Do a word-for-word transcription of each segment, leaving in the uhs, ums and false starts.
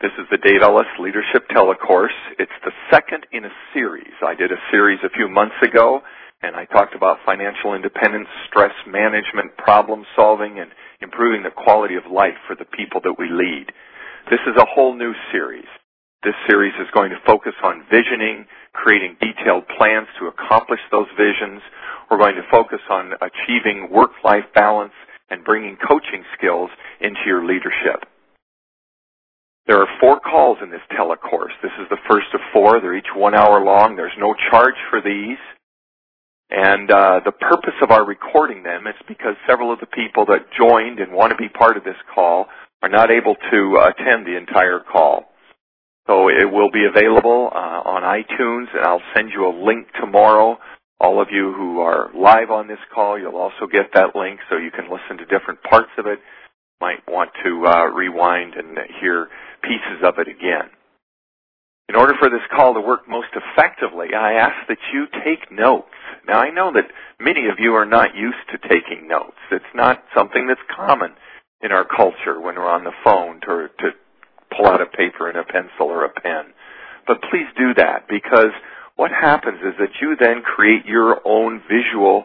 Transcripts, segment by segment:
This is the Dave Ellis Leadership Telecourse. It's the second in a series. I did a series a few months ago, and I talked about financial independence, stress management, problem solving, and improving the quality of life for the people that we lead. This is a whole new series. This series is going to focus on visioning, creating detailed plans to accomplish those visions. We're going to focus on achieving work-life balance and bringing coaching skills into your leadership. There are four calls in this telecourse. This is the first of four. They're each one hour long. There's no charge for these. And uh, the purpose of our recording them is because several of the people that joined and want to be part of this call are not able to uh, attend the entire call. So it will be available uh, on iTunes, and I'll send you a link tomorrow. All of you who are live on this call, you'll also get that link so you can listen to different parts of it. Might want to uh, rewind and hear pieces of it again. In order for this call to work most effectively, I ask that you take notes. Now, I know that many of you are not used to taking notes. It's not something that's common in our culture when we're on the phone to, to pull out a paper and a pencil or a pen. But please do that, because what happens is that you then create your own visual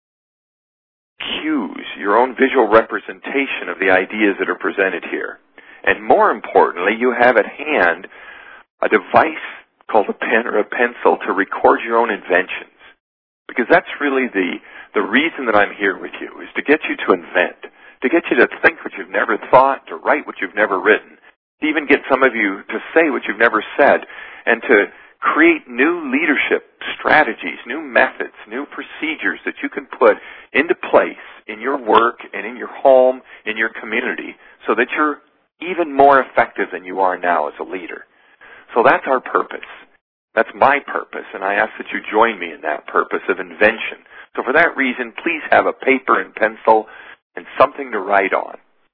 cues, your own visual representation of the ideas that are presented here. And more importantly, you have at hand a device called a pen or a pencil to record your own inventions. Because that's really the, the reason that I'm here with you, is to get you to invent, to get you to think what you've never thought, to write what you've never written, to even get some of you to say what you've never said, and to create new leadership strategies, new methods, new procedures that you can put into place in your work and in your home, in your community, so that you're even more effective than you are now as a leader. So that's our purpose. That's my purpose, and I ask that you join me in that purpose of invention. So for that reason, please have a paper and pencil and something to write on.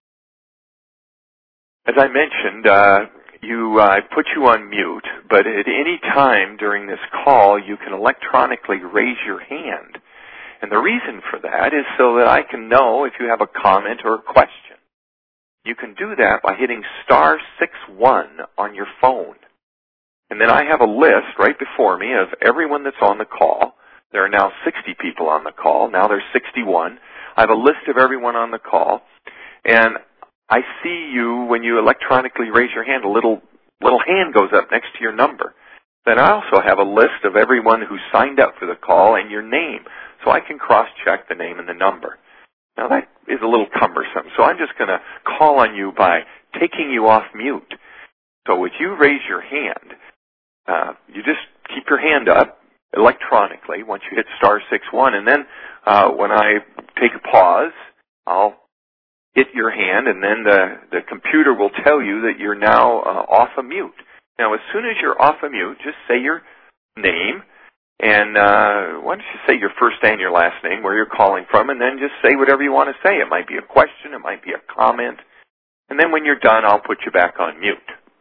As I mentioned, uh, you, uh, I put you on mute, but at any time during this call, you can electronically raise your hand. And the reason for that is so that I can know if you have a comment or a question. You can do that by hitting star six one on your phone. And then I have a list right before me of everyone that's on the call. There are now sixty people on the call. Now there's sixty-one. I have a list of everyone on the call. And I see you when you electronically raise your hand, a little little hand goes up next to your number. Then I also have a list of everyone who signed up for the call and your name, so I can cross-check the name and the number. Now that is a little cumbersome, so I'm just going to call on you by taking you off mute. So if you raise your hand, uh, you just keep your hand up electronically once you hit star six one, and then uh, when I take a pause, I'll hit your hand, and then the, the computer will tell you that you're now uh, off of mute. Now, as soon as you're off of mute, just say your name, and uh, why don't you say your first and your last name, where you're calling from, and then just say whatever you want to say. It might be a question, it might be a comment, and then when you're done, I'll put you back on mute.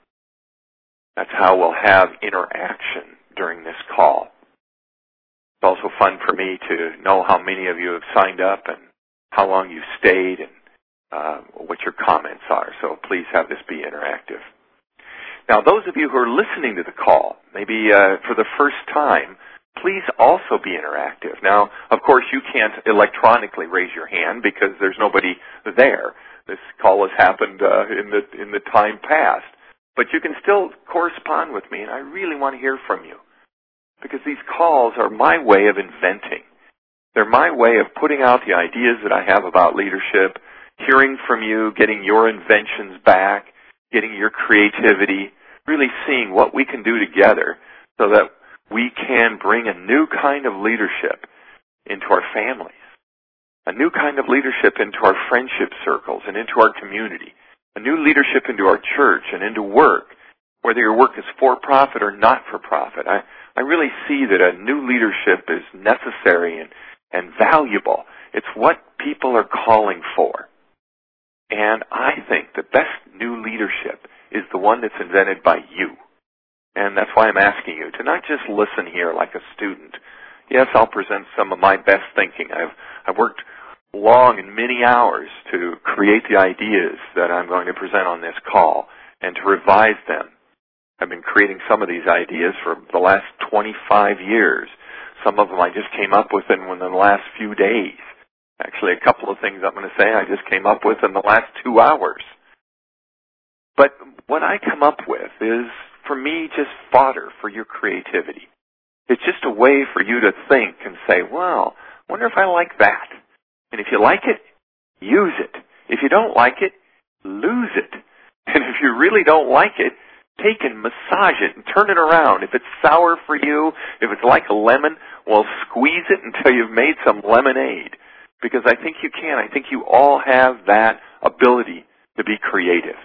That's how we'll have interaction during this call. It's also fun for me to know how many of you have signed up and how long you've stayed and Uh, what your comments are, so please have this be interactive. Now, those of you who are listening to the call, maybe uh, for the first time, please also be interactive. Now, of course, you can't electronically raise your hand because there's nobody there. This call has happened uh, in the in the time past, but you can still correspond with me, and I really want to hear from you because these calls are my way of inventing. They're my way of putting out the ideas that I have about leadership, hearing from you, getting your inventions back, getting your creativity, really seeing what we can do together so that we can bring a new kind of leadership into our families, a new kind of leadership into our friendship circles and into our community, a new leadership into our church and into work, whether your work is for-profit or not-for-profit. I, I really see that a new leadership is necessary and, and valuable. It's what people are calling for. And I think the best new leadership is the one that's invented by you. And that's why I'm asking you to not just listen here like a student. Yes, I'll present some of my best thinking. I've, I've worked long and many hours to create the ideas that I'm going to present on this call. and to revise them. I've been creating some of these ideas for the last twenty-five years. Some of them I just came up with in, within the last few days. Actually, a couple of things I'm going to say I just came up with in the last two hours. But what I come up with is, for me, just fodder for your creativity. It's just a way for you to think and say, well, I wonder if I like that. And if you like it, use it. If you don't like it, lose it. And if you really don't like it, take and massage it and turn it around. If it's sour for you, if it's like a lemon, well, squeeze it until you've made some lemonade. Because I think you can. I think you all have that ability to be creative.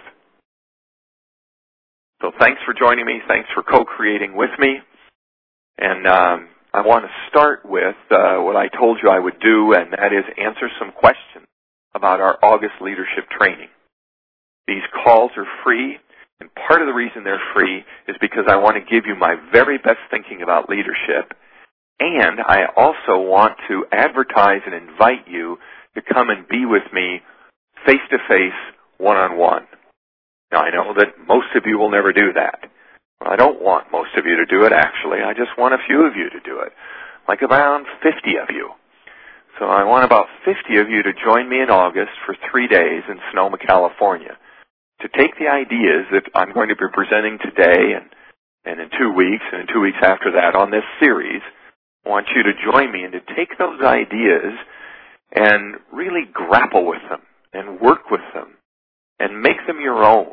So thanks for joining me. Thanks for co-creating with me. And um, I want to start with uh, what I told you I would do, and that is answer some questions about our August leadership training. These calls are free, and part of the reason they're free is because I want to give you my very best thinking about leadership, and I also want to advertise and invite you to come and be with me face-to-face, one-on-one. Now, I know that most of you will never do that. I don't want most of you to do it, actually. I just want a few of you to do it, like around fifty of you. So I want about fifty of you to join me in August for three days in Sonoma, California, to take the ideas that I'm going to be presenting today and, and in two weeks and in two weeks after that on this series. I want you to join me and to take those ideas and really grapple with them and work with them and make them your own.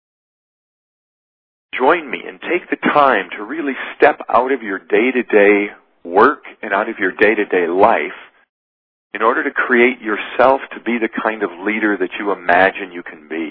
Join me and take the time to really step out of your day-to-day work and out of your day-to-day life in order to create yourself to be the kind of leader that you imagine you can be.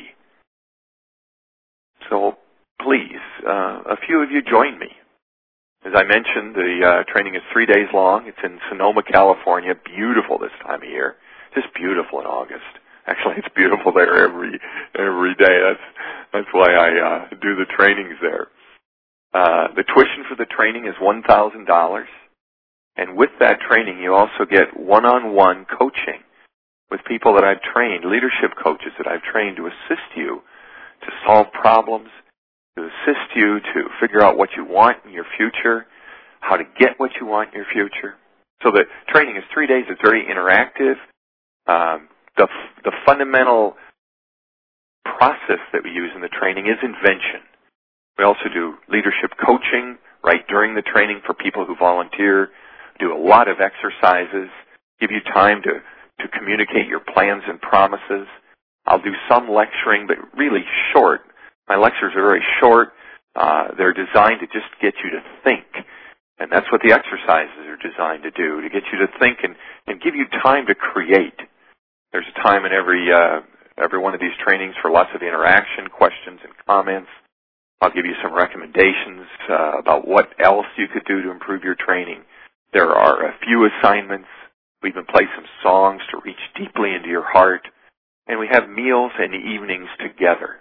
So please, uh, a few of you join me. As I mentioned, the uh, training is three days long. It's in Sonoma, California. Beautiful this time of year. Just beautiful in August. Actually, it's beautiful there every every day. That's that's why I uh, do the trainings there. Uh, the tuition for the training is one thousand dollars, and with that training, you also get one-on-one coaching with people that I've trained, leadership coaches that I've trained to assist you to solve problems, to assist you to figure out what you want in your future, how to get what you want in your future. So the training is three days. It's very interactive. Um, The, the fundamental process that we use in the training is invention. We also do leadership coaching right during the training for people who volunteer, do a lot of exercises, give you time to, to communicate your plans and promises. I'll do some lecturing, but really short. My lectures are very short. Uh, they're designed to just get you to think. And that's what the exercises are designed to do, to get you to think and, and give you time to create. There's a time in every uh, every one of these trainings for lots of interaction, questions, and comments. I'll give you some recommendations uh, about what else you could do to improve your training. There are a few assignments. We even play some songs to reach deeply into your heart. And we have meals and evenings together.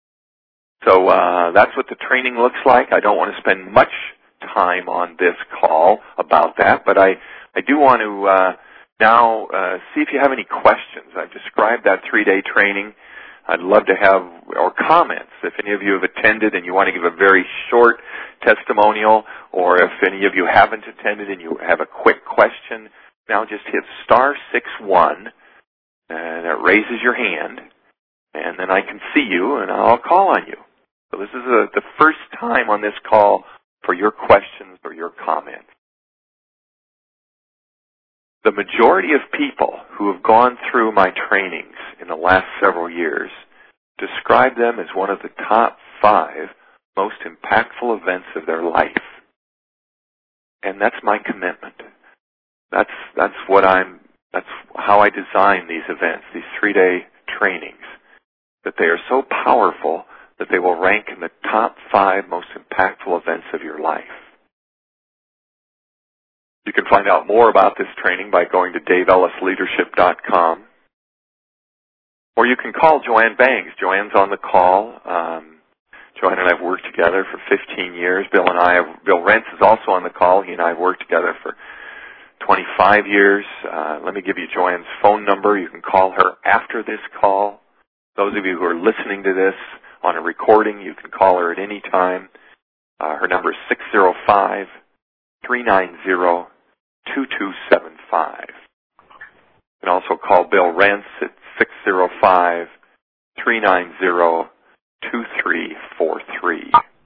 So uh, that's what the training looks like. I don't want to spend much time on this call about that, but I, I do want to... Uh, Now, uh, see if you have any questions. I've described that three-day training. I'd love to have, or comments, if any of you have attended and you want to give a very short testimonial, or if any of you haven't attended and you have a quick question, now just hit star six one, and it raises your hand, and then I can see you, and I'll call on you. So this is a, the first time on this call for your questions or your comments. The majority of people who have gone through my trainings in the last several years describe them as one of the top five most impactful events of their life. And that's my commitment. That's, that's what I'm, that's how I design these events, these three-day trainings, that they are so powerful that they will rank in the top five most impactful events of your life. You can find out more about this training by going to dave ellis leadership dot com. Or you can call Joanne Bangs. Joanne's on the call. Um, Joanne and I have worked together for fifteen years. Bill and I, have, Bill Rentz is also on the call. He and I have worked together for twenty-five years. Uh, let me give you Joanne's phone number. You can call her after this call. Those of you who are listening to this on a recording. You can call her at any time. Uh, her number is six zero five, three nine zero, two two seven five. You can also call Bill Rentz at six zero five, three nine zero, two three four three.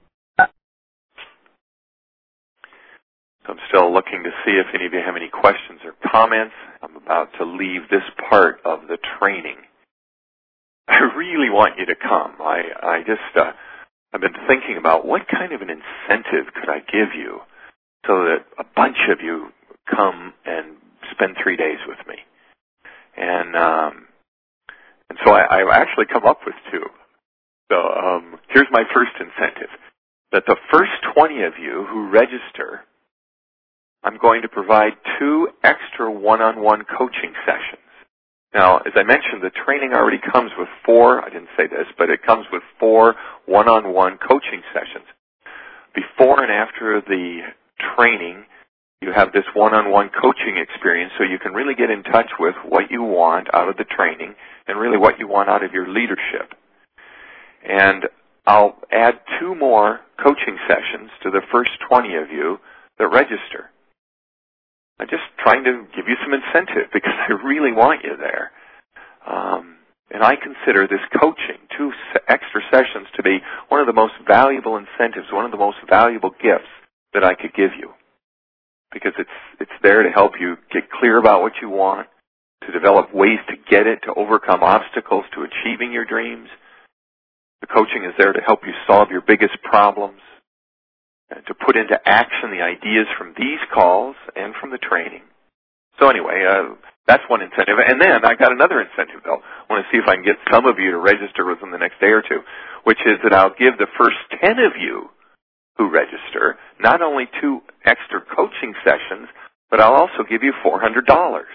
So I'm still looking to see if any of you have any questions or comments. I'm about to leave this part of the training. I really want you to come. I, I just, uh, I've been thinking about what kind of an incentive could I give you so that a bunch of you come and spend three days with me. And, um, and so I, I actually come up with two. So um, here's my first incentive. That the first twenty of you who register, I'm going to provide two extra one-on-one coaching sessions. Now, as I mentioned, the training already comes with four, I didn't say this, but it comes with four one-on-one coaching sessions. Before and after the training, you have this one-on-one coaching experience so you can really get in touch with what you want out of the training and really what you want out of your leadership. And I'll add two more coaching sessions to the first twenty of you that register. I'm just trying to give you some incentive because I really want you there. Um, and I consider this coaching, two extra sessions, to be one of the most valuable incentives, one of the most valuable gifts that I could give you. Because it's it's there to help you get clear about what you want, to develop ways to get it, to overcome obstacles to achieving your dreams. The coaching is there to help you solve your biggest problems, and to put into action the ideas from these calls and from the training. So anyway, uh, that's one incentive. And then I got another incentive, though. I want to see if I can get some of you to register within the next day or two, which is that I'll give the first ten of you who register not only two extra coaching sessions, but I'll also give you four hundred dollars.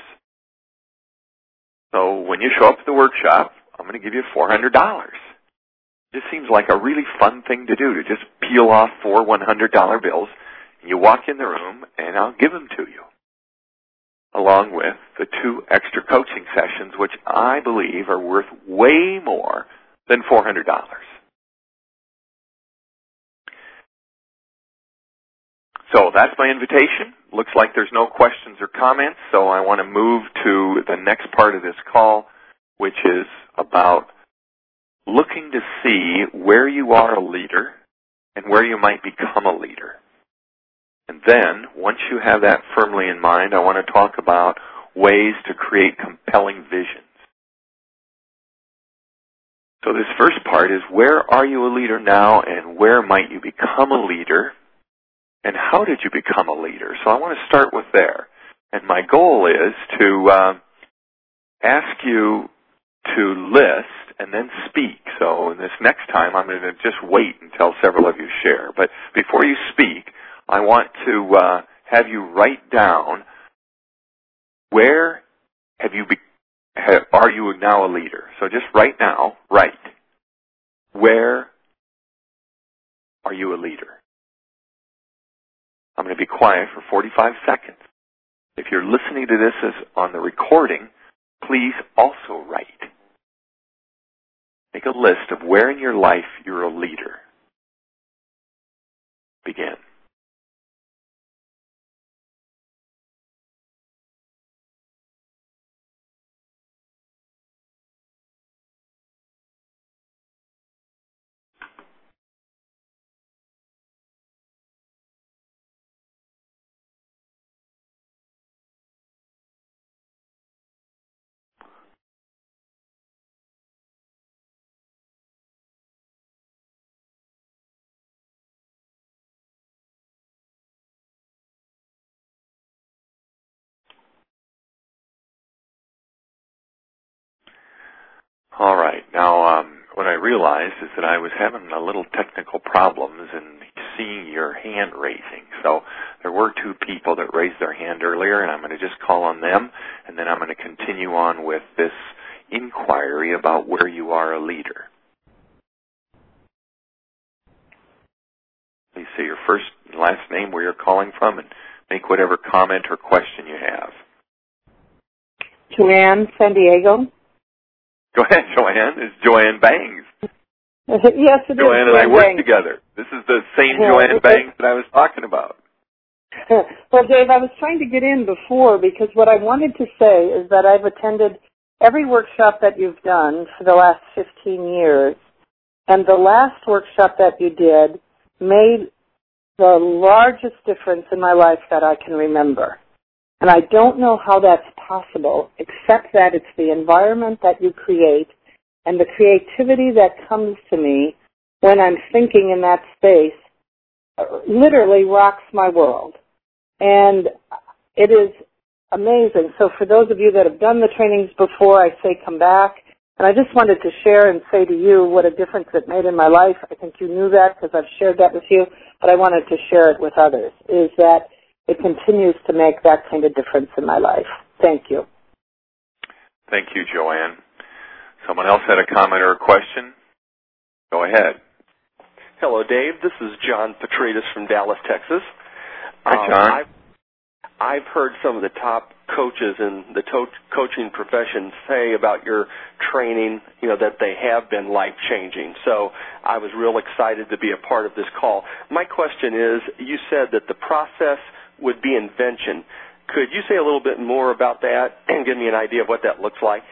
So when you show up at the workshop, I'm going to give you four hundred dollars. It just seems like a really fun thing to do, to just peel off four one hundred dollar bills. And you walk in the room, and I'll give them to you, along with the two extra coaching sessions, which I believe are worth way more than four hundred dollars. So that's my invitation. Looks like there's no questions or comments, so I want to move to the next part of this call, which is about looking to see where you are a leader and where you might become a leader. And then, once you have that firmly in mind, I want to talk about ways to create compelling visions. So this first part is, where are you a leader now, and where might you become a leader, and how did you become a leader? So I want to start with there. And my goal is to uh, ask you to list and then speak. So this next time, I'm going to just wait until several of you share. But before you speak, I want to uh, have you write down, where have you be, have, are you now a leader? So just right now, write, where are you a leader? I'm going to be quiet for forty-five seconds. If you're listening to this as on the recording, please also write. Make a list of where in your life you're a leader. Begin. All right. Now, um, what I realized is that I was having a little technical problems in seeing your hand raising. So there were two people that raised their hand earlier, and I'm going to just call on them, and then I'm going to continue on with this inquiry about where you are a leader. Please say your first and last name, where you're calling from, and make whatever comment or question you have. Joanne, San Diego. Go ahead, Joanne. It's Joanne Bangs. Yes, it Joanne is. and I work Banks. together. This is the same Yeah, Joanne it, Banks that I was talking about. Well, Dave, I was trying to get in before because what I wanted to say is that I've attended every workshop that you've done for the last fifteen years, and the last workshop that you did made the largest difference in my life that I can remember. And I don't know how that's possible, except that it's the environment that you create and the creativity that comes to me when I'm thinking in that space uh, literally rocks my world. And it is amazing. So for those of you that have done the trainings before, I say come back. And I just wanted to share and say to you what a difference it made in my life. I think you knew that because I've shared that with you, but I wanted to share it with others, is that it continues to make that kind of difference in my life. Thank you. Thank you, Joanne. Someone else had a comment or a question? Go ahead. Hello, Dave. This is John Petridis from Dallas, Texas. Hi, John. Um, I've, I've heard some of the top coaches in the to- coaching profession say about your training, you know, that they have been life-changing. So I was real excited to be a part of this call. My question is, you said that the process would be invention. Could you say a little bit more about that and give me an idea of what that looks like?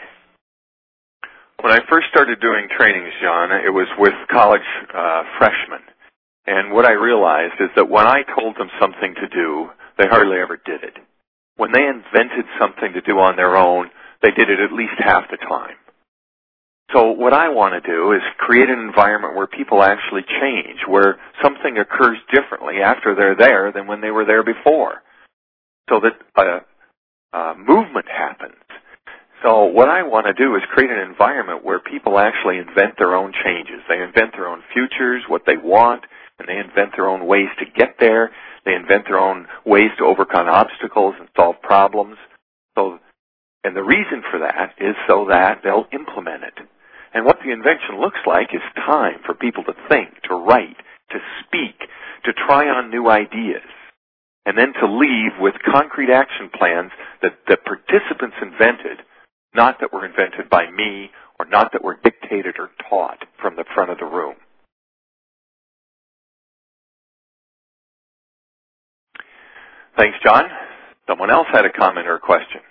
When I first started doing trainings, John, it was with college uh, freshmen. And what I realized is that when I told them something to do, they hardly ever did it. When they invented something to do on their own, they did it at least half the time. So what I want to do is create an environment where people actually change, where something occurs differently after they're there than when they were there before, so that a, a movement happens. So what I want to do is create an environment where people actually invent their own changes. They invent their own futures, what they want, and they invent their own ways to get there. They invent their own ways to overcome obstacles and solve problems. So, and the reason for that is so that they'll implement it. And what the invention looks like is time for people to think, to write, to speak, to try on new ideas, and then to leave with concrete action plans that the participants invented, not that were invented by me or not that were dictated or taught from the front of the room. Thanks, John. Someone else had a comment or a question.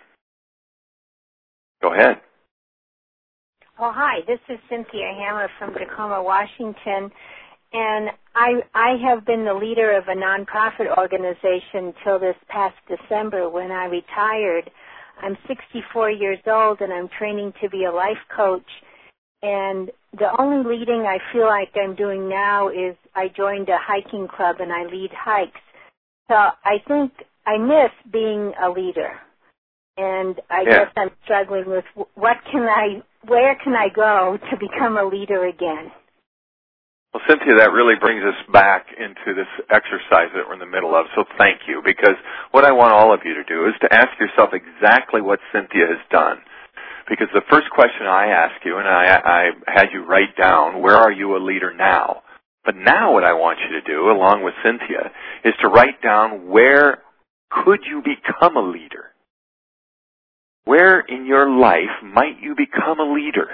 Go ahead. Oh, hi. This is Cynthia Hammer from Tacoma, Washington. And I, I have been the leader of a nonprofit organization till this past December when I retired. I'm sixty-four years old, and I'm training to be a life coach. And the only leading I feel like I'm doing now is I joined a hiking club, and I lead hikes. So I think I miss being a leader. And I yeah. guess I'm struggling with what can I, where can I go to become a leader again? Well, Cynthia, that really brings us back into this exercise that we're in the middle of, so thank you, because what I want all of you to do is to ask yourself exactly what Cynthia has done. Because the first question I ask you, and I, I had you write down, where are you a leader now? But now what I want you to do, along with Cynthia, is to write down where could you become a leader? Where in your life might you become a leader?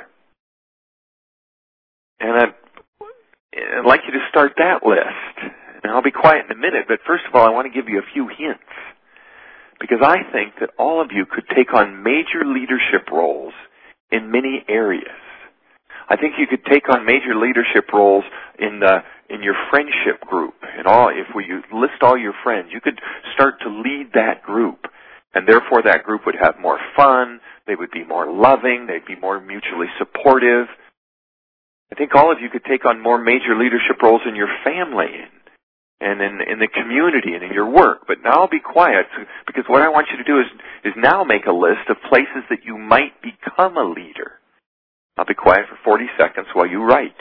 And I'd, I'd like you to start that list. And I'll be quiet in a minute, but first of all, I want to give you a few hints. Because I think that all of you could take on major leadership roles in many areas. I think you could take on major leadership roles in the in your friendship group. And all, if we list all your friends, you could start to lead that group. And therefore that group would have more fun, they would be more loving, they'd be more mutually supportive. I think all of you could take on more major leadership roles in your family and in, in the community and in your work. But now I'll be quiet, because what I want you to do is, is now make a list of places that you might become a leader. I'll be quiet for forty seconds while you write.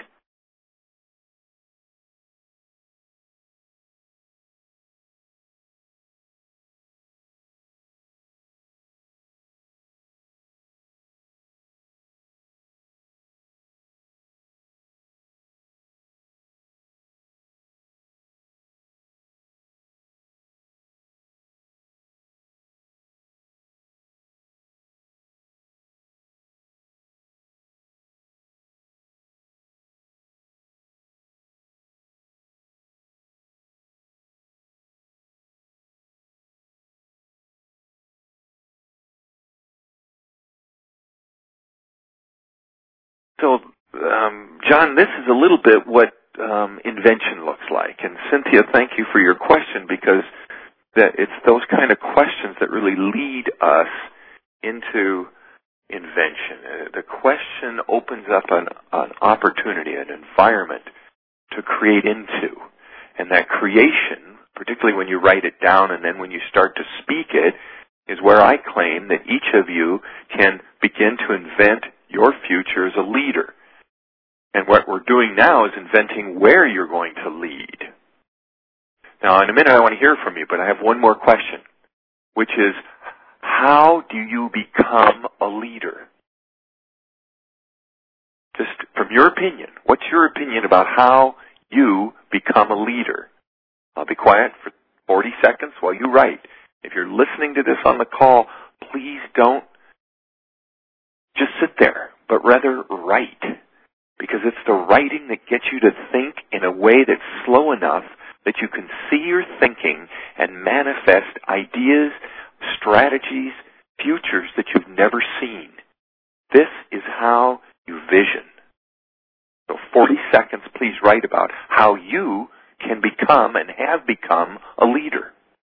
So, um, John, this is a little bit what um, invention looks like. And Cynthia, thank you for your question, because that it's those kind of questions that really lead us into invention. Uh, the question opens up an, an opportunity, an environment to create into. And that creation, particularly when you write it down and then when you start to speak it, is where I claim that each of you can begin to invent your future as a leader. And what we're doing now is inventing where you're going to lead. Now, in a minute I want to hear from you, but I have one more question, which is, how do you become a leader? Just from your opinion, what's your opinion about how you become a leader? I'll be quiet for forty seconds while you write. If you're listening to this on the call, please don't just sit there, but rather write. Because it's the writing that gets you to think in a way that's slow enough that you can see your thinking and manifest ideas, strategies, futures that you've never seen. This is how you vision. So forty seconds, please write about how you can become and have become a leader.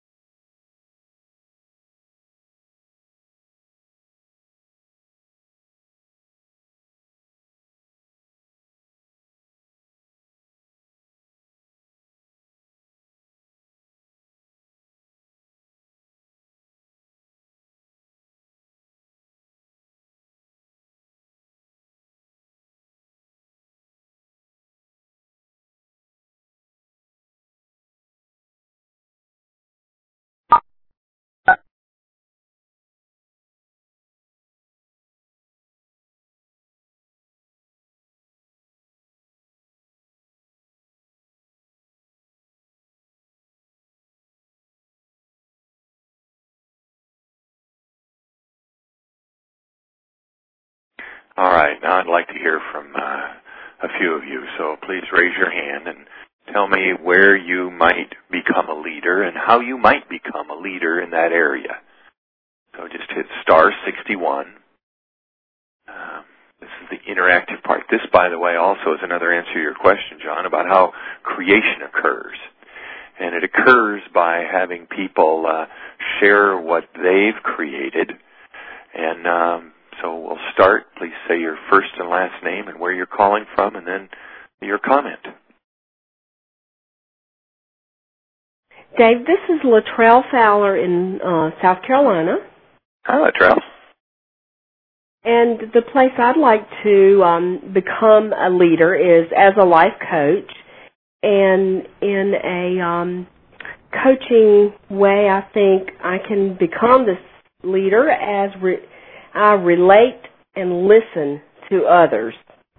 All right, now I'd like to hear from uh, a few of you, so please raise your hand and tell me where you might become a leader and how you might become a leader in that area. So just hit star sixty-one. Um, this is the interactive part. This, by the way, also is another answer to your question, John, about how creation occurs. And it occurs by having people uh, share what they've created. And um, so we'll start. Please say your first and last name and where you're calling from, and then your comment. Dave, this is Latrell Fowler in uh, South Carolina. Hi, Latrell. And the place I'd like to um, become a leader is as a life coach. And in a um, coaching way, I think I can become this leader as re- I relate and listen to others.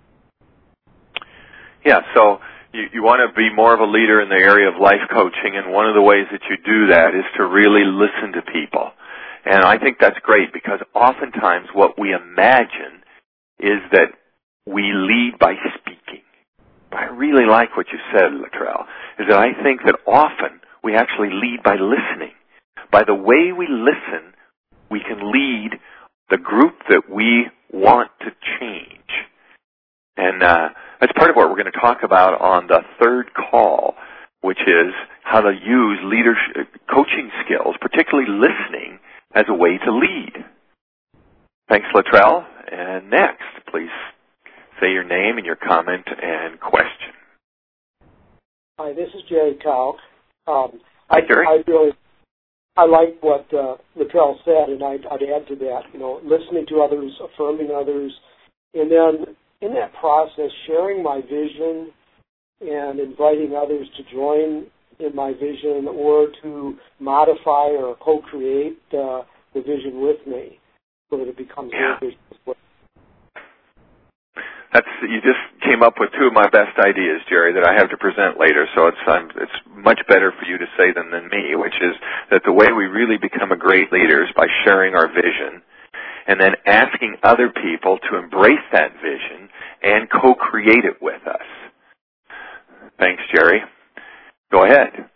Yeah, so you, you want to be more of a leader in the area of life coaching, and one of the ways that you do that is to really listen to people. And I think that's great, because oftentimes what we imagine is that we lead by speaking. I really like what you said, Latrell, is that I think that often we actually lead by listening. By the way we listen, we can lead the group that we want to change. And uh, that's part of what we're going to talk about on the third call, which is how to use leadership coaching skills, particularly listening, as a way to lead. Thanks, Latrell. And next, please say your name and your comment and question. Hi, this is Jerry Kalk. Um, Hi, Jerry. I, I really, I like what uh, Latrell said, and I'd, I'd add to that. You know, listening to others, affirming others, and then in that process, sharing my vision and inviting others to join in my vision or to modify or co-create uh, the vision with me so that it becomes yeah. their vision as well. That's, you just came up with two of my best ideas, Jerry, that I have to present later, so it's I'm, it's much better for you to say them than me, which is that the way we really become a great leader is by sharing our vision and then asking other people to embrace that vision and co-create it with us. Thanks, Jerry. Go ahead.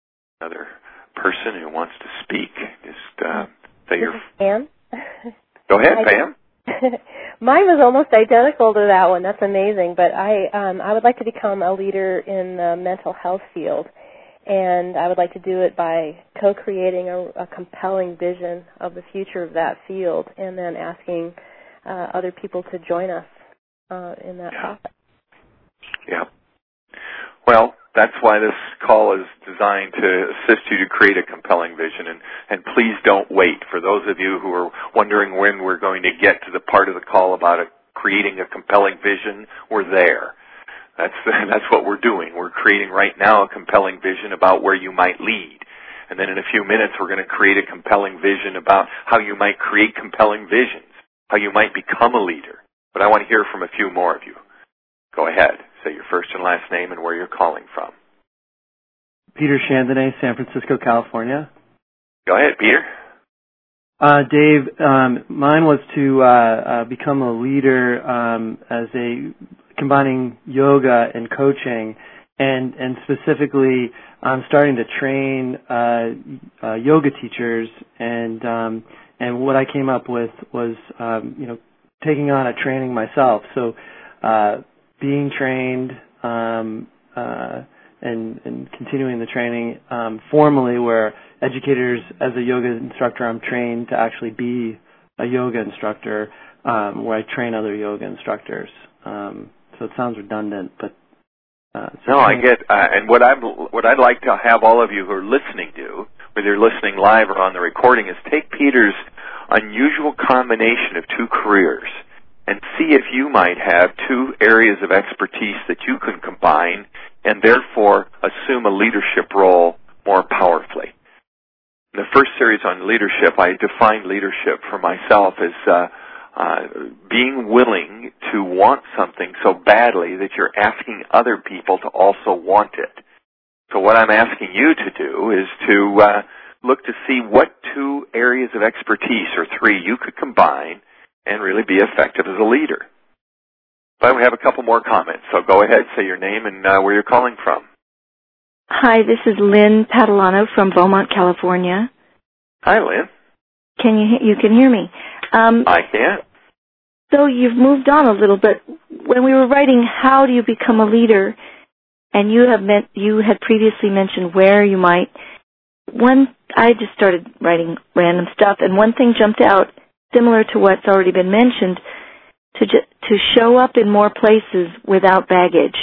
Another person who wants to speak, just uh, say your... Ann? Go ahead, I Pam. Mine was almost identical to that one. That's amazing. But I, um, I would like to become a leader in the mental health field, and I would like to do it by co-creating a, a compelling vision of the future of that field, and then asking uh, other people to join us uh, in that yeah. process. Yeah. Well, that's why this call is designed to assist you to create a compelling vision. And, and please don't wait. For those of you who are wondering when we're going to get to the part of the call about a, creating a compelling vision, we're there. That's, that's what we're doing. We're creating right now a compelling vision about where you might lead. And then in a few minutes, we're going to create a compelling vision about how you might create compelling visions, how you might become a leader. But I want to hear from a few more of you. Go ahead. Say your first and last name and where you're calling from. Peter Chandonnet, San Francisco, California. Go ahead, Peter. Uh, Dave, um, mine was to uh, uh, become a leader um, as a combining yoga and coaching, and and specifically, I'm starting to train uh, uh, yoga teachers, and um, and what I came up with was um, you know taking on a training myself. So. Uh, being trained um, uh, and, and continuing the training um, formally, where educators, as a yoga instructor, I'm trained to actually be a yoga instructor, um, where I train other yoga instructors. Um, so it sounds redundant, but uh, no, I get. Uh, and what I what I'd like to have all of you who are listening do, whether you're listening live or on the recording, is take Peter's unusual combination of two careers and see if you might have two areas of expertise that you can combine and therefore assume a leadership role more powerfully. In the first series on leadership, I defined leadership for myself as uh, uh, being willing to want something so badly that you're asking other people to also want it. So what I'm asking you to do is to uh, look to see what two areas of expertise, or three, you could combine and really be effective as a leader. But we have a couple more comments, so go ahead, say your name and uh, where you're calling from. Hi, this is Lynn Padalano from Beaumont, California. Hi, Lynn. Can you you can hear me? Um, I can. So you've moved on a little bit. When we were writing, how do you become a leader? And you have meant you had previously mentioned where you might. One, I just started writing random stuff, and one thing jumped out, similar to what's already been mentioned, to ju- to show up in more places without baggage.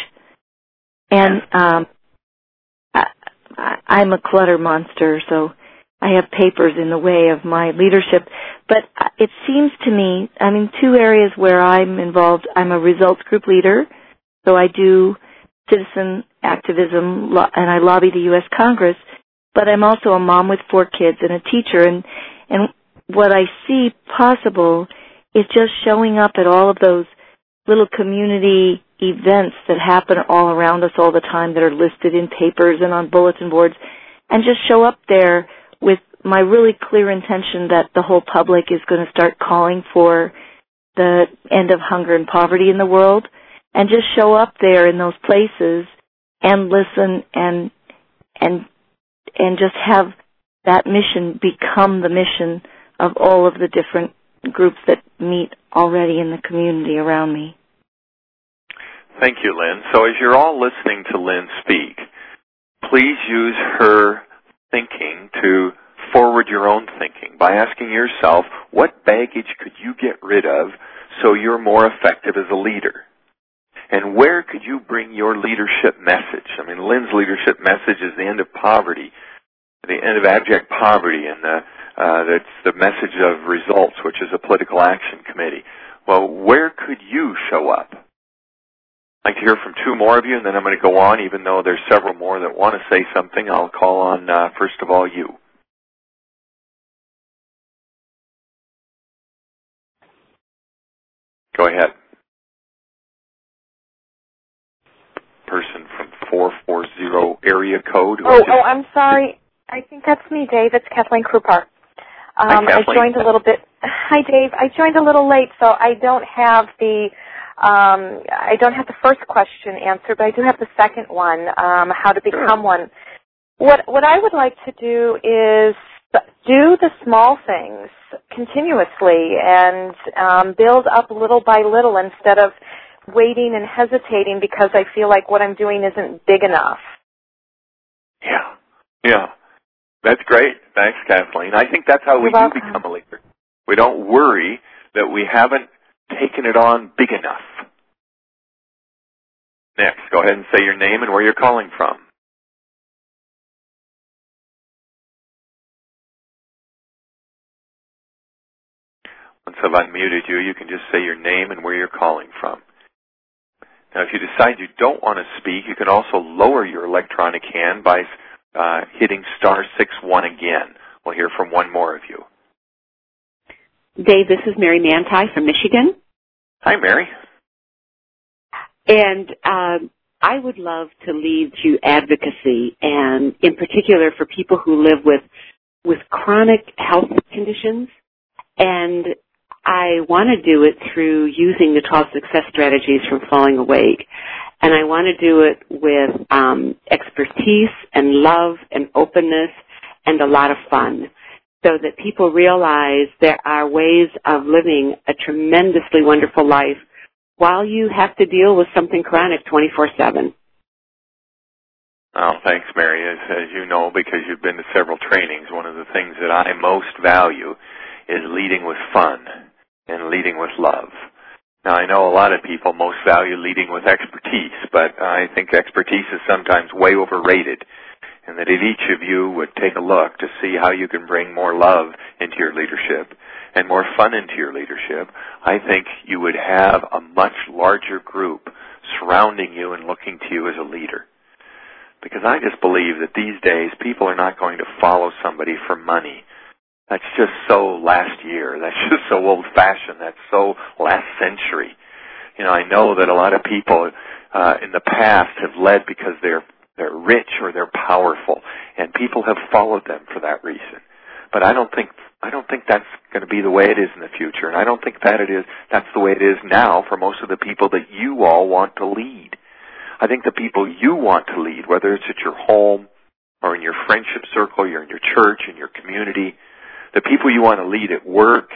And um, I, I, I'm a clutter monster, so I have papers in the way of my leadership. But it seems to me, I mean, two areas where I'm involved. I'm a results group leader, so I do citizen activism, and I lobby the U S Congress. But I'm also a mom with four kids and a teacher, and and what I see possible is just showing up at all of those little community events that happen all around us all the time, that are listed in papers and on bulletin boards, and just show up there with my really clear intention that the whole public is going to start calling for the end of hunger and poverty in the world, and just show up there in those places and listen and and and just have that mission become the mission of all of the different groups that meet already in the community around me. Thank you, Lynn. So as you're all listening to Lynn speak, please use her thinking to forward your own thinking by asking yourself, what baggage could you get rid of so you're more effective as a leader? And where could you bring your leadership message? I mean, Lynn's leadership message is the end of poverty, the end of abject poverty, and the Uh, that's the message of results, which is a political action committee. Well, where could you show up? I'd like to hear from two more of you, and then I'm going to go on. Even though there's several more that want to say something, I'll call on, uh, first of all, you. Go ahead. Person from four four zero area code. Oh, oh, I'm sorry. I think that's me, Dave. It's Kathleen Krupar. Um, Hi, I joined a little bit. Hi, Dave. I joined a little late, so I don't have the um, I don't have the first question answered, but I do have the second one. Um, how to become one. What what I would like to do is do the small things continuously and um, build up little by little instead of waiting and hesitating because I feel like what I'm doing isn't big enough. Yeah, yeah. That's great. Thanks, Kathleen. I think that's how You're we welcome. do become a leader. We don't worry that we haven't taken it on big enough. Next, go ahead and say your name and where you're calling from. Once I've unmuted you, you can just say your name and where you're calling from. Now, if you decide you don't want to speak, you can also lower your electronic hand by uh, hitting star six one again. We'll hear from one more of you. Dave, this is Mary Manti from Michigan. Hi, Mary. And um, I would love to lead to advocacy, and in particular for people who live with with chronic health conditions. And I want to do it through using the twelve success strategies from Falling Awake. And I want to do it with um, expertise and love and openness and a lot of fun, so that people realize there are ways of living a tremendously wonderful life while you have to deal with something chronic twenty-four seven. Oh, thanks, Mary. As, as you know, because you've been to several trainings, one of the things that I most value is leading with fun and leading with love. Now, I know a lot of people most value leading with expertise, but I think expertise is sometimes way overrated, and that if each of you would take a look to see how you can bring more love into your leadership and more fun into your leadership, I think you would have a much larger group surrounding you and looking to you as a leader. Because I just believe that these days people are not going to follow somebody for money. That's just so last year. That's just so old-fashioned. That's so last century. You know, I know that a lot of people uh, in the past have led because they're they're rich or they're powerful, and people have followed them for that reason. But I don't think I don't think that's going to be the way it is in the future, and I don't think that it is. That's the way it is now for most of the people that you all want to lead. I think the people you want to lead, whether it's at your home or in your friendship circle, you're in your church, in your community, the people you want to lead at work,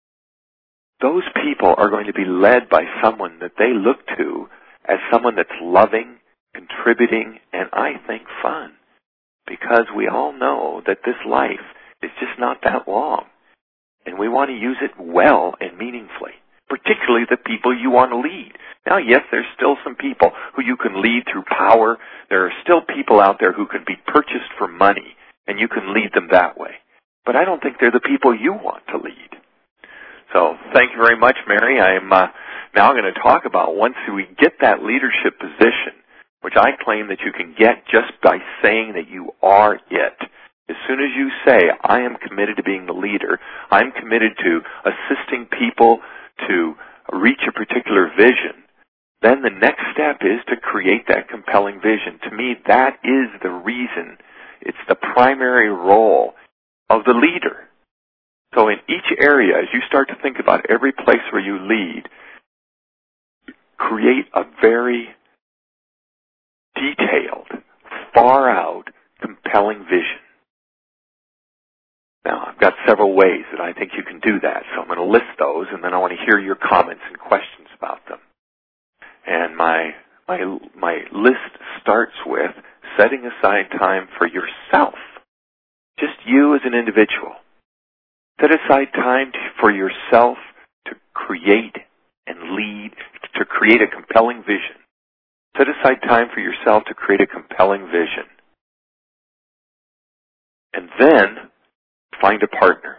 those people are going to be led by someone that they look to as someone that's loving, contributing, and I think fun. Because we all know that this life is just not that long. And we want to use it well and meaningfully, particularly the people you want to lead. Now, yes, there's still some people who you can lead through power. There are still people out there who can be purchased for money, and you can lead them that way. But I don't think they're the people you want to lead. So thank you very much, Mary. I'm uh, now going to talk about once we get that leadership position, which I claim that you can get just by saying that you are it. As soon as you say, I am committed to being the leader, I'm committed to assisting people to reach a particular vision, then the next step is to create that compelling vision. To me, that is the reason. It's the primary role of the leader. So in each area, as you start to think about every place where you lead, create a very detailed, far out, compelling vision. Now, I've got several ways that I think you can do that, so I'm going to list those, and then I want to hear your comments and questions about them. And my my my list starts with setting aside time for yourself, just you as an individual. Set aside time to, for yourself to create and lead, to create a compelling vision. Set aside time for yourself to create a compelling vision. And then find a partner.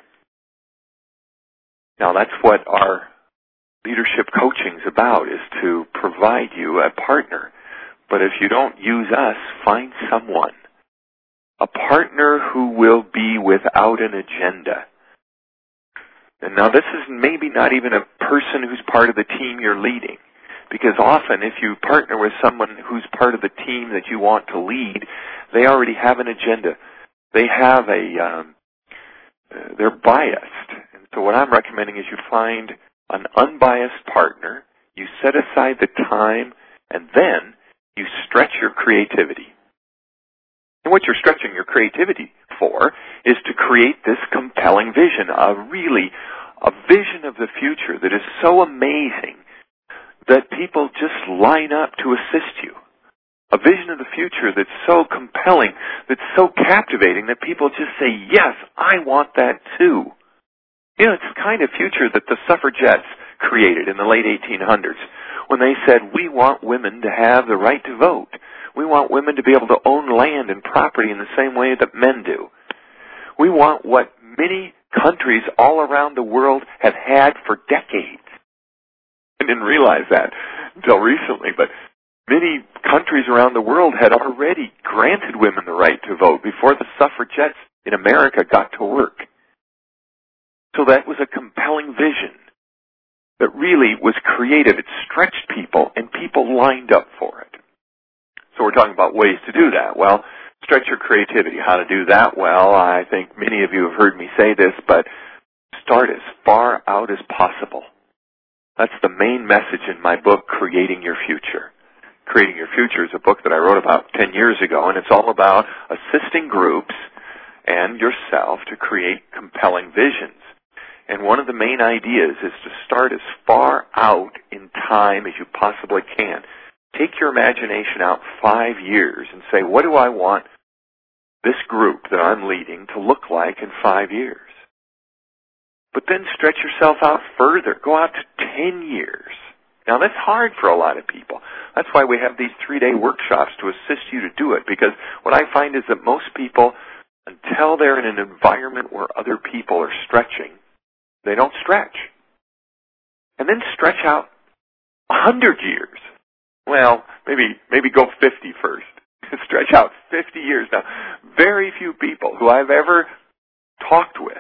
Now, that's what our leadership coaching is about, is to provide you a partner. But if you don't use us, find someone. A partner who will be without an agenda. And now this is maybe not even a person who's part of the team you're leading. Because often if you partner with someone who's part of the team that you want to lead, they already have an agenda. They have a, um, uh, they're biased. And so what I'm recommending is you find an unbiased partner, you set aside the time, and then you stretch your creativity. And what you're stretching your creativity for is to create this compelling vision, a really, a vision of the future that is so amazing that people just line up to assist you. A vision of the future that's so compelling, that's so captivating that people just say, yes, I want that too. You know, it's the kind of future that the suffragettes created in the late eighteen hundreds when they said, we want women to have the right to vote. We want women to be able to own land and property in the same way that men do. We want what many countries all around the world have had for decades. I didn't realize that until recently, but many countries around the world had already granted women the right to vote before the suffragettes in America got to work. So that was a compelling vision that really was creative. It stretched people, and people lined up for it. So we're talking about ways to do that. Well, stretch your creativity. How to do that? Well, I think many of you have heard me say this, but start as far out as possible. That's the main message in my book, Creating Your Future. Creating Your Future is a book that I wrote about ten years ago, and it's all about assisting groups and yourself to create compelling visions. And one of the main ideas is to start as far out in time as you possibly can. Take your imagination out five years and say, what do I want this group that I'm leading to look like in five years? But then stretch yourself out further. Go out to ten years. Now, that's hard for a lot of people. That's why we have these three-day workshops to assist you to do it, because what I find is that most people, until they're in an environment where other people are stretching, they don't stretch. And then stretch out a hundred years. Well, maybe maybe go fifty first. Stretch out fifty years. Now, very few people who I've ever talked with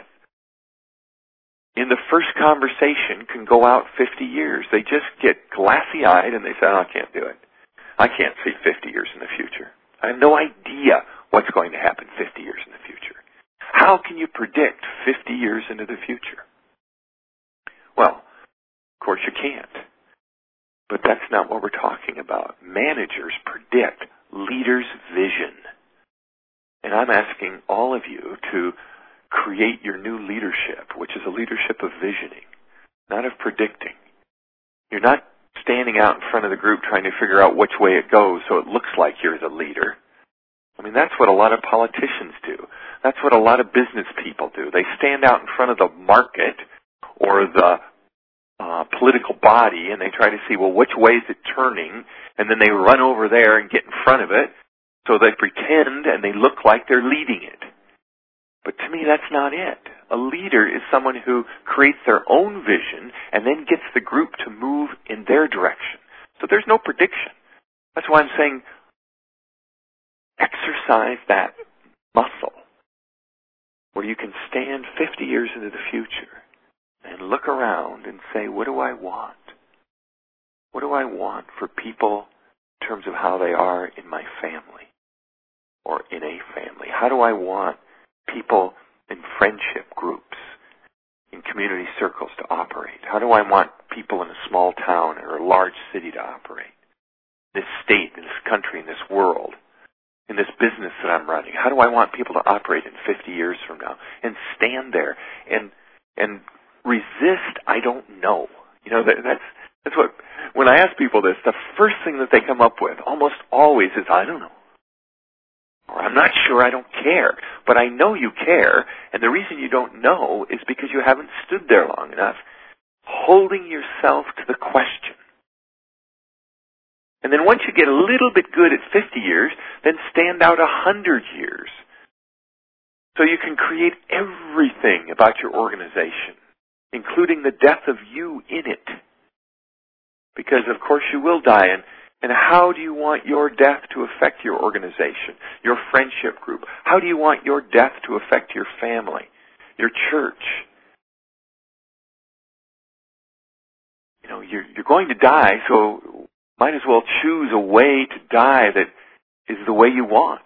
in the first conversation can go out fifty years. They just get glassy-eyed and they say, oh, I can't do it. I can't see fifty years in the future. I have no idea what's going to happen fifty years in the future. How can you predict fifty years into the future? Well, of course you can't. But that's not what we're talking about. Managers predict leaders' vision. And I'm asking all of you to create your new leadership, which is a leadership of visioning, not of predicting. You're not standing out in front of the group trying to figure out which way it goes so it looks like you're the leader. I mean, that's what a lot of politicians do. That's what a lot of business people do. They stand out in front of the market or the uh, political body and they try to see, well, which way is it turning? And then they run over there and get in front of it. So they pretend and they look like they're leading it. But to me, that's not it. A leader is someone who creates their own vision and then gets the group to move in their direction. So there's no prediction. That's why I'm saying exercise that muscle where you can stand fifty years into the future and look around and say, what do I want? What do I want for people in terms of how they are in my family or in a family? How do I want people in friendship groups, in community circles to operate? How do I want people in a small town or a large city to operate? This state, in this country, in this world, in this business that I'm running. How do I want people to operate in fifty years from now? And stand there and and resist, I don't know. You know, that, that's that's what, when I ask people this, the first thing that they come up with almost always is, I don't know. Or I'm not sure, I don't care. But I know you care, and the reason you don't know is because you haven't stood there long enough, holding yourself to the question. And then once you get a little bit good at fifty years, then stand out a hundred years. So you can create everything about your organization, including the death of you in it. Because of course you will die, and And how do you want your death to affect your organization, your friendship group? How do you want your death to affect your family, your church? You know, you're, you're going to die, so might as well choose a way to die that is the way you want.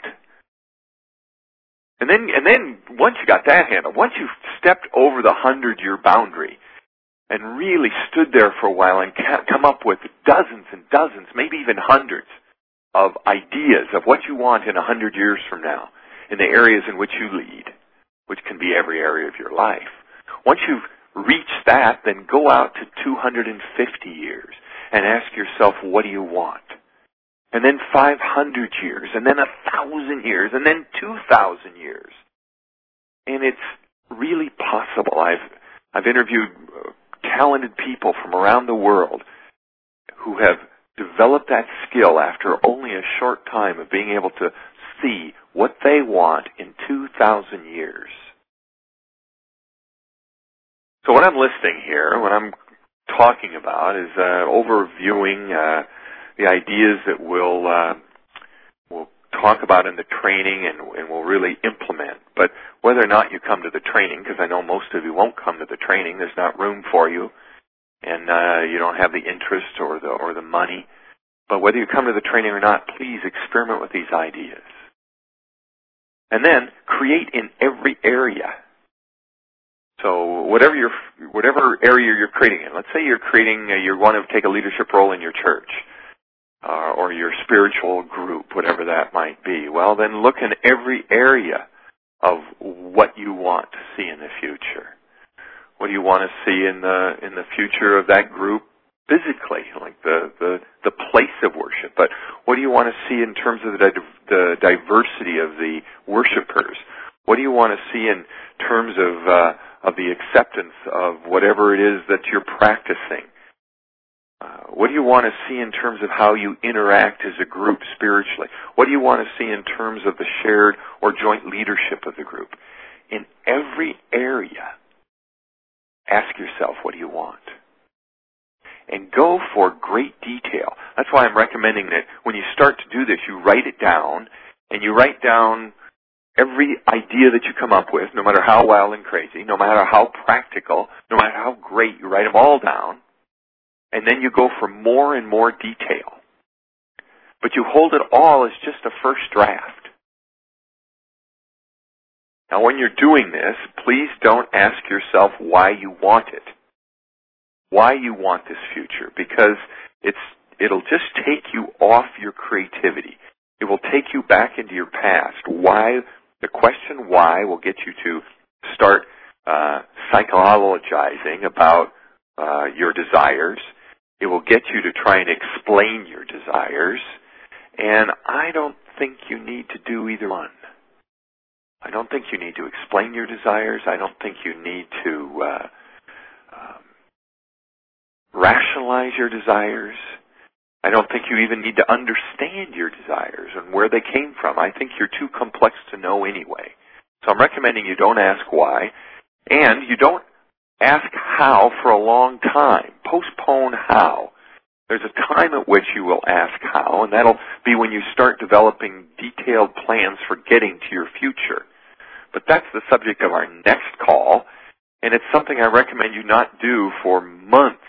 And then, and then once you got that handled, once you've stepped over the hundred-year boundary, and really stood there for a while and come up with dozens and dozens, maybe even hundreds of ideas of what you want in a hundred years from now. in the areas in which you lead, which can be every area of your life. Once you've reached that, then go out to two hundred fifty years and ask yourself, what do you want? And then five hundred years, and then one thousand years, and then two thousand years. And it's really possible. I've I've interviewed uh, talented people from around the world who have developed that skill after only a short time of being able to see what they want in two thousand years. So what I'm listing here, what I'm talking about, is uh, overviewing uh, the ideas that we'll, uh, we'll talk about in the training and, and we'll really implement. But whether or not you come to the training, because I know most of you won't come to the training, there's not room for you, and uh, you don't have the interest or the or the money. But whether you come to the training or not, please experiment with these ideas. And then create in every area. So whatever your whatever area you're creating in, let's say you're creating, uh, you want to take a leadership role in your church uh, or your spiritual group, whatever that might be. Well, then look in every area of what you want to see in the future. What do you want to see in the in the future of that group physically, like the the, the place of worship? But what do you want to see in terms of the, the diversity of the worshipers? What do you want to see in terms of uh, of the acceptance of whatever it is that you're practicing? Uh, what do you want to see in terms of how you interact as a group spiritually? What do you want to see in terms of the shared or joint leadership of the group? In every area, ask yourself, what do you want? And go for great detail. That's why I'm recommending that when you start to do this, you write it down, and you write down every idea that you come up with, no matter how wild and crazy, no matter how practical, no matter how great, you write them all down, and then you go for more and more detail. But you hold it all as just a first draft. Now, when you're doing this, please don't ask yourself why you want it, why you want this future, because it's it'll just take you off your creativity. It will take you back into your past. Why? The question why will get you to start uh, psychologizing about uh, your desires. It will get you to try and explain your desires. And I don't think you need to do either one. I don't think you need to explain your desires. I don't think you need to uh, um, rationalize your desires. I don't think you even need to understand your desires and where they came from. I think you're too complex to know anyway. So I'm recommending you don't ask why, and you don't ask how for a long time. Postpone how. There's a time at which you will ask how, and that'll be when you start developing detailed plans for getting to your future. But that's the subject of our next call, and it's something I recommend you not do for months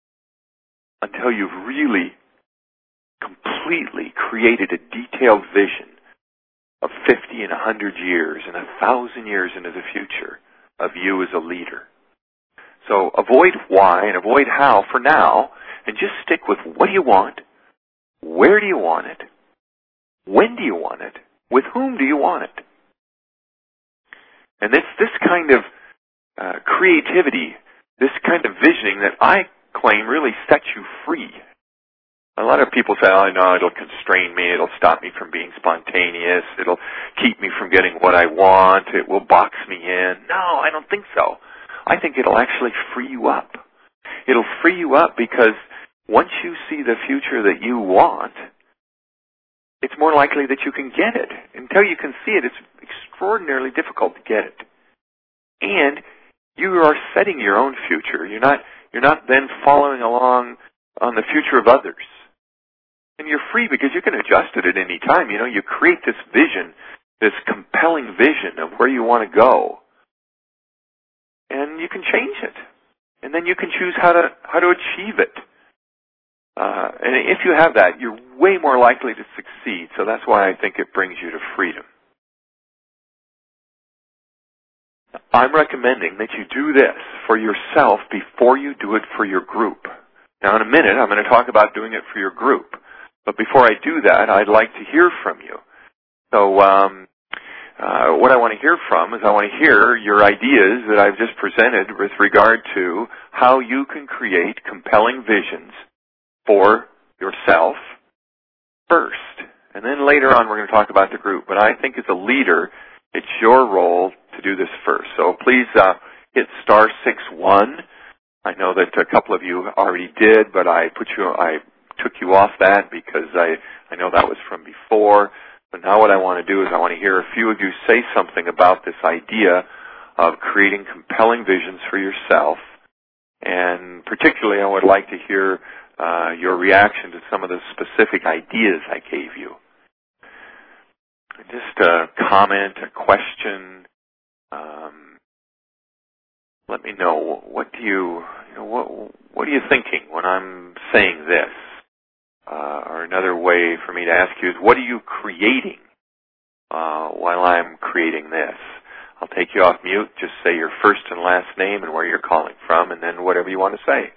until you've really completely created a detailed vision of fifty and one hundred years and one thousand years into the future of you as a leader. So avoid why and avoid how for now, and just stick with what do you want, where do you want it, when do you want it, with whom do you want it. And this, this kind of uh, creativity, this kind of visioning that I claim really sets you free. A lot of people say, oh, no, it'll constrain me, it'll stop me from being spontaneous, it'll keep me from getting what I want, it will box me in. No, I don't think so. I think it'll actually free you up. It'll free you up because once you see the future that you want, it's more likely that you can get it. Until you can see it, it's extraordinarily difficult to get it. And you are setting your own future. You're not, you're not then following along on the future of others. And you're free because you can adjust it at any time. You know, you create this vision, this compelling vision of where you want to go. And you can change it. And then you can choose how to how to achieve it. Uh, and if you have that, you're way more likely to succeed. So that's why I think it brings you to freedom. I'm recommending that you do this for yourself before you do it for your group. Now, in a minute, I'm going to talk about doing it for your group. But before I do that, I'd like to hear from you. So um, uh, what I want to hear from is I want to hear your ideas that I've just presented with regard to how you can create compelling visions for yourself first. And then later on we're going to talk about the group. But I think as a leader, it's your role to do this first. So please uh, hit star six one. I know that a couple of you already did, but I put you, I took you off that because I, I know that was from before. But now what I want to do is I want to hear a few of you say something about this idea of creating compelling visions for yourself. And particularly I would like to hear uh, your reaction to some of the specific ideas I gave you. Just a comment, a question. Um, let me know, what do you, you know, what, what are you thinking when I'm saying this? Uh, or another way for me to ask you is, what are you creating uh, while I'm creating this? I'll take you off mute. Just say your first and last name and where you're calling from, and then whatever you want to say.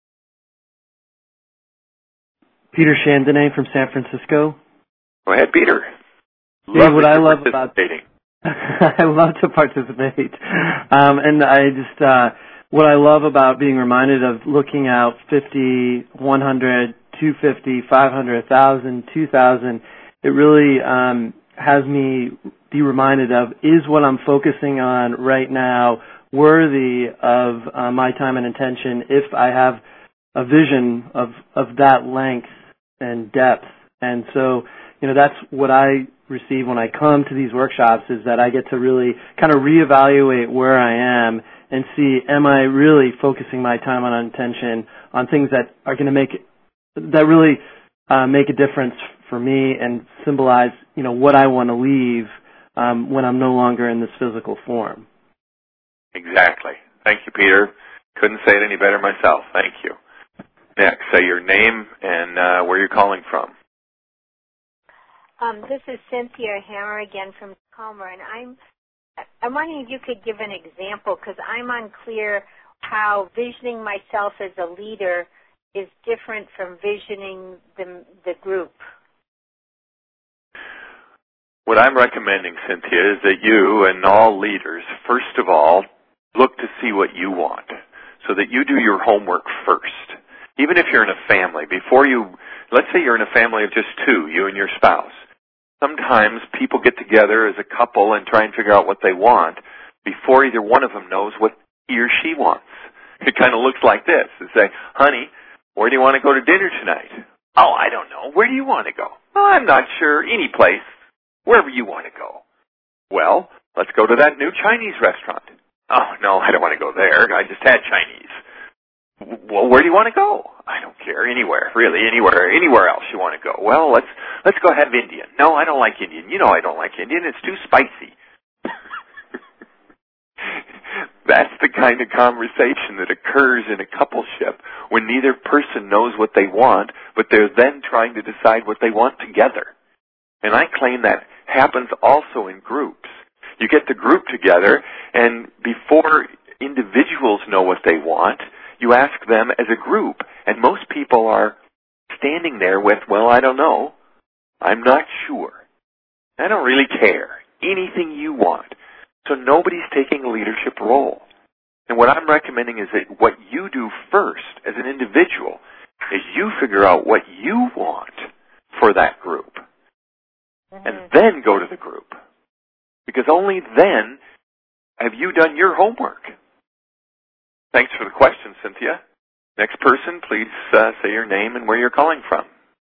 Peter Chandonnet from San Francisco. Go ahead, Peter. Dave, love what I love about I love to participate, um, and I just uh, what I love about being reminded of looking out fifty, one hundred, two hundred fifty, five hundred, one thousand, two thousand. It really um, has me be reminded of, is what I'm focusing on right now worthy of uh, my time and attention if I have a vision of of that length and depth. And so, you know, that's what I receive when I come to these workshops, is that I get to really kind of reevaluate where I am and see, am I really focusing my time and attention on things that are going to make, that really uh, make a difference for me and symbolize, you know, what I want to leave um, when I'm no longer in this physical form. Exactly. Thank you, Peter. Couldn't say it any better myself. Thank you. Next, say your name and uh, where you're calling from. Um, this is Cynthia Hammer again from Tacoma, and I'm I'm wondering if you could give an example, because I'm unclear how visioning myself as a leader is different from visioning the the group. What I'm recommending, Cynthia, is that you and all leaders, first of all, look to see what you want, so that you do your homework first. Even if you're in a family, before you, let's say you're in a family of just two, you and your spouse. Sometimes people get together as a couple and try and figure out what they want before either one of them knows what he or she wants. It kind of looks like this. They say, honey, where do you want to go to dinner tonight? Oh, I don't know. Where do you want to go? Oh, I'm not sure. Any place. Wherever you want to go. Well, let's go to that new Chinese restaurant. Oh, no, I don't want to go there. I just had Chinese. Well, where do you want to go? I don't care. Anywhere, really, anywhere, anywhere else you want to go. Well, let's let's go have Indian. No, I don't like Indian. You know I don't like Indian. It's too spicy. That's the kind of conversation that occurs in a coupleship when neither person knows what they want, but they're then trying to decide what they want together. And I claim that happens also in groups. You get the group together, and before individuals know what they want, you ask them as a group, and most people are standing there with, well, I don't know. I'm not sure. I don't really care. Anything you want. So nobody's taking a leadership role. And what I'm recommending is that what you do first as an individual is you figure out what you want for that group. Mm-hmm. And then go to the group. Because only then have you done your homework. Thanks for the question, Cynthia. Next person, please uh, say your name and where you're calling from.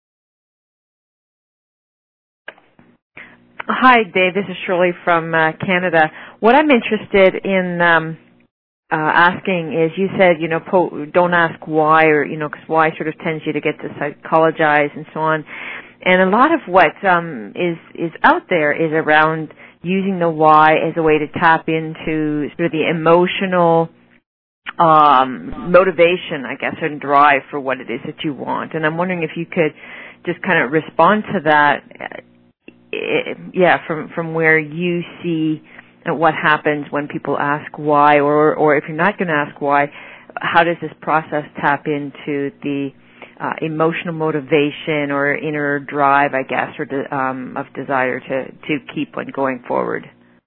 Hi, Dave. This is Shirley from uh, Canada. What I'm interested in um, uh, asking is, you said, you know, po- don't ask why, or, you know, because why sort of tends you to get to psychologize and so on. And a lot of what um, is is out there is around using the why as a way to tap into sort of the emotional um, motivation, I guess, and drive for what it is that you want. And I'm wondering if you could just kind of respond to that. It, yeah, from from where you see what happens when people ask why, or or if you're not going to ask why, how does this process tap into the uh, emotional motivation or inner drive, I guess, or de, um, of desire to to keep on going forward?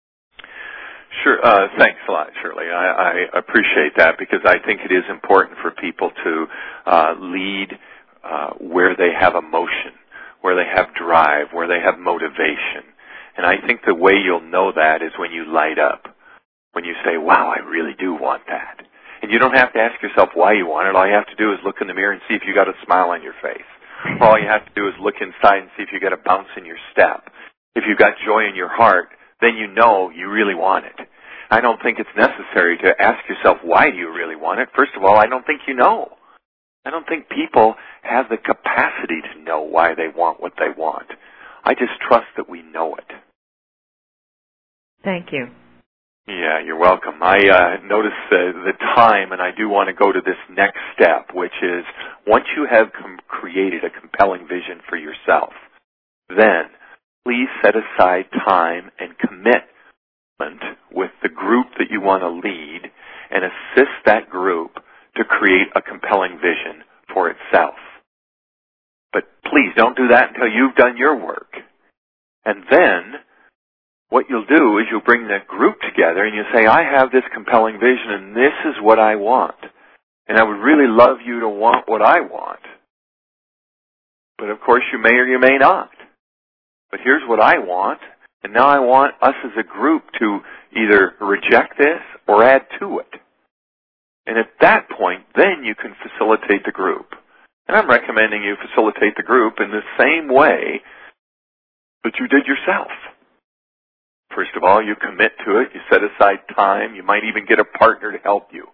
Sure. Uh, thanks a lot, Shirley. I, I appreciate that because I think it is important for people to uh, lead uh, where they have emotion, where they have drive, where they have motivation. And I think the way you'll know that is when you light up, when you say, wow, I really do want that. And you don't have to ask yourself why you want it. All you have to do is look in the mirror and see if you got a smile on your face. All you have to do is look inside and see if you got a bounce in your step. If you've got joy in your heart, then you know you really want it. I don't think it's necessary to ask yourself, why do you really want it? First of all, I don't think you know. I don't think people have the capacity to know why they want what they want. I just trust that we know it. Thank you. Yeah, you're welcome. I uh, notice uh, the time, and I do want to go to this next step, which is once you have com- created a compelling vision for yourself, then please set aside time and commitment with the group that you want to lead and assist that group to create a compelling vision for itself. But please don't do that until you've done your work. And then what you'll do is you'll bring that group together and you say, I have this compelling vision and this is what I want. And I would really love you to want what I want. But of course you may or you may not. But here's what I want. And now I want us as a group to either reject this or add to it. And at that point, then you can facilitate the group. And I'm recommending you facilitate the group in the same way that you did yourself. First of all, you commit to it. You set aside time. You might even get a partner to help you.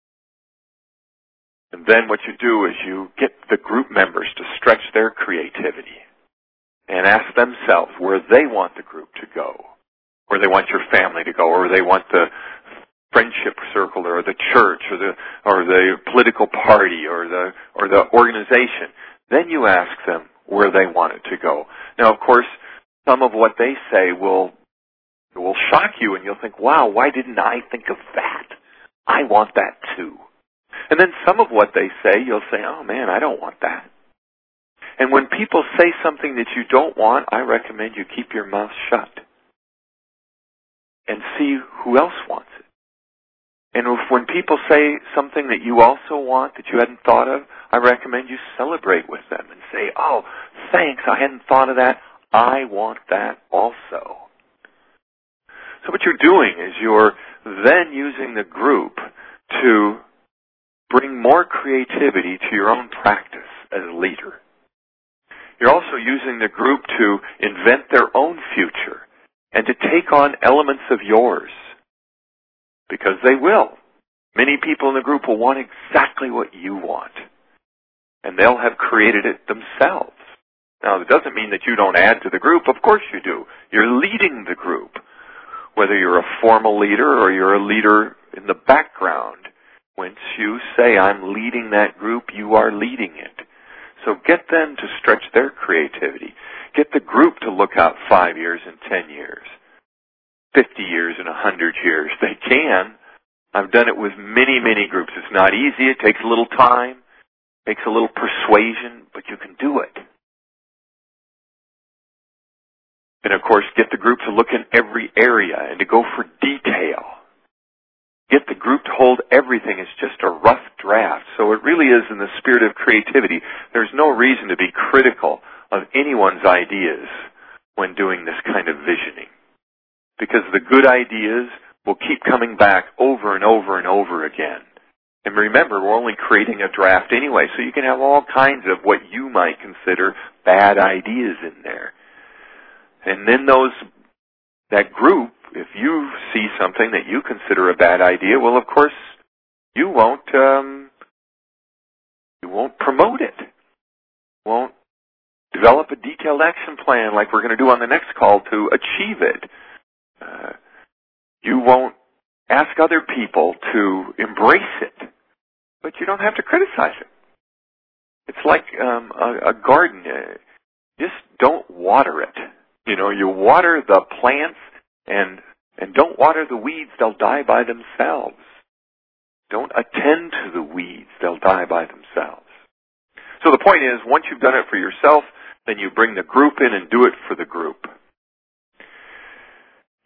And then what you do is you get the group members to stretch their creativity and ask themselves where they want the group to go, where they want your family to go, or where they want the friendship circle or the church or the or the political party or the or the organization. Then you ask them where they want it to go. Now, of course, some of what they say will will shock you, and you'll think, wow, why didn't I think of that? I want that too. And then some of what they say, you'll say, oh man, I don't want that. And when people say something that you don't want, I recommend you keep your mouth shut and see who else wants it. And if, when people say something that you also want that you hadn't thought of, I recommend you celebrate with them and say, oh, thanks, I hadn't thought of that. I want that also. So what you're doing is you're then using the group to bring more creativity to your own practice as a leader. You're also using the group to invent their own future and to take on elements of yours. Because they will. Many people in the group will want exactly what you want. And they'll have created it themselves. Now, it doesn't mean that you don't add to the group. Of course you do. You're leading the group. Whether you're a formal leader or you're a leader in the background, once you say, I'm leading that group, you are leading it. So get them to stretch their creativity. Get the group to look out five years and ten years, fifty years and a hundred years. They can. I've done it with many, many groups. It's not easy. It takes a little time. It takes a little persuasion, but you can do it. And of course, get the group to look in every area and to go for detail. Get the group to hold everything as just a rough draft. So it really is in the spirit of creativity. There's no reason to be critical of anyone's ideas when doing this kind of visioning. Because the good ideas will keep coming back over and over and over again. And remember, we're only creating a draft anyway, so you can have all kinds of what you might consider bad ideas in there. And then those, that group, if you see something that you consider a bad idea, well, of course, you won't, um, you won't promote it. Won't develop a detailed action plan like we're going to do on the next call to achieve it. Uh, you won't ask other people to embrace it, but you don't have to criticize it. It's like um, a, a garden. Uh, just don't water it. You know, you water the plants and and don't water the weeds. They'll die by themselves. Don't attend to the weeds. They'll die by themselves. So the point is, once you've done it for yourself, then you bring the group in and do it for the group.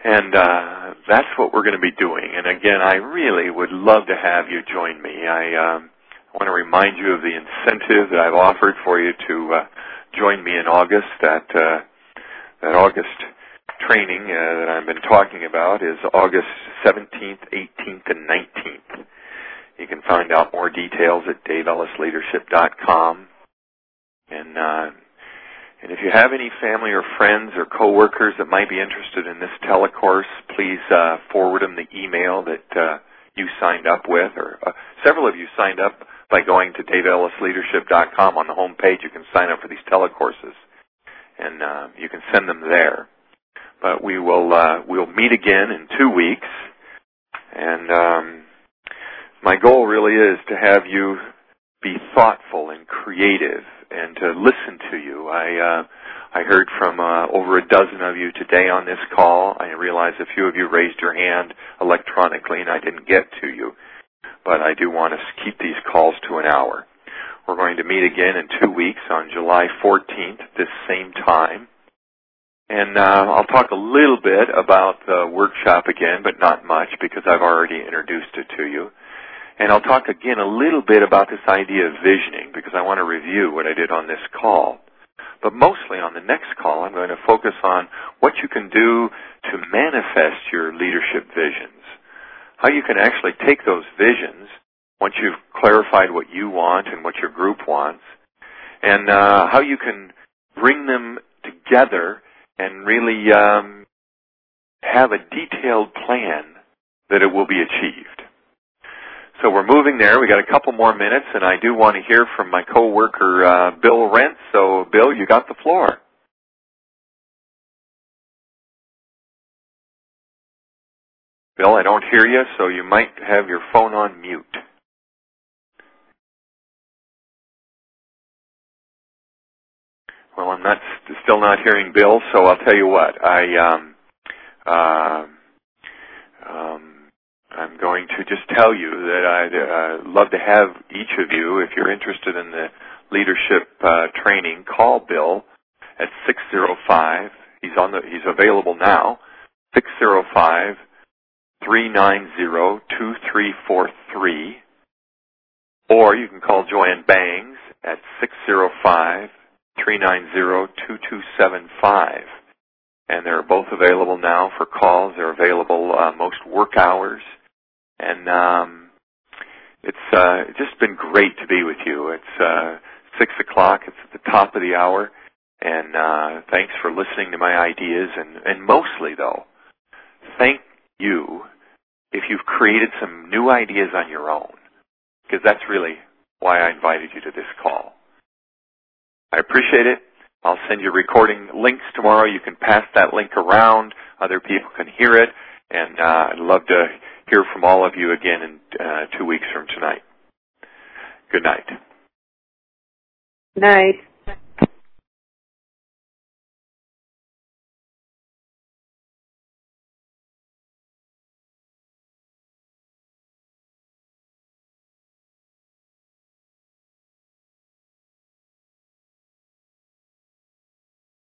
And uh, that's what we're going to be doing. And again, I really would love to have you join me. I um, want to remind you of the incentive that I've offered for you to uh, join me in August. That uh, that August training uh, that I've been talking about is August seventeenth, eighteenth, and nineteenth. You can find out more details at dave ellis leadership dot com. And uh, And if you have any family or friends or coworkers that might be interested in this telecourse, please uh, forward them the email that uh, you signed up with. Or uh, several of you signed up by going to dave ellis leadership dot com. On the home page, you can sign up for these telecourses, and uh, you can send them there. But we will uh, we'll meet again in two weeks, and um, my goal really is to have you be thoughtful and creative, and to listen to you. I uh, I heard from uh, over a dozen of you today on this call. I realize a few of you raised your hand electronically, and I didn't get to you. But I do want to keep these calls to an hour. We're going to meet again in two weeks on July fourteenth at this same time. And uh, I'll talk a little bit about the workshop again, but not much because I've already introduced it to you. And I'll talk again a little bit about this idea of visioning because I want to review what I did on this call. But mostly on the next call, I'm going to focus on what you can do to manifest your leadership visions. How you can actually take those visions once you've clarified what you want and what your group wants, and uh, how you can bring them together and really um, have a detailed plan that it will be achieved. So we're moving there. We got a couple more minutes, and I do want to hear from my coworker, uh, Bill Rent. So, Bill, you got the floor. Bill, I don't hear you, so you might have your phone on mute. Well, I'm not still not hearing Bill, so I'll tell you what. I um, uh, um, I'm going to just tell you that I'd uh, love to have each of you, if you're interested in the leadership uh, training, call Bill at six oh five. He's on the. He's available now. six oh five, three nine zero, two three four three. Or you can call Joanne Bangs at six oh five, three nine zero, two two seven five. And they're both available now for calls. They're available uh, most work hours. And um, it's uh, just been great to be with you. It's uh, six o'clock. It's at the top of the hour. And uh, thanks for listening to my ideas. And, and mostly, though, thank you if you've created some new ideas on your own, because that's really why I invited you to this call. I appreciate it. I'll send you recording links tomorrow. You can pass that link around. Other people can hear it. And uh, I'd love to hear from all of you again in uh, two weeks from tonight. Good night. Night.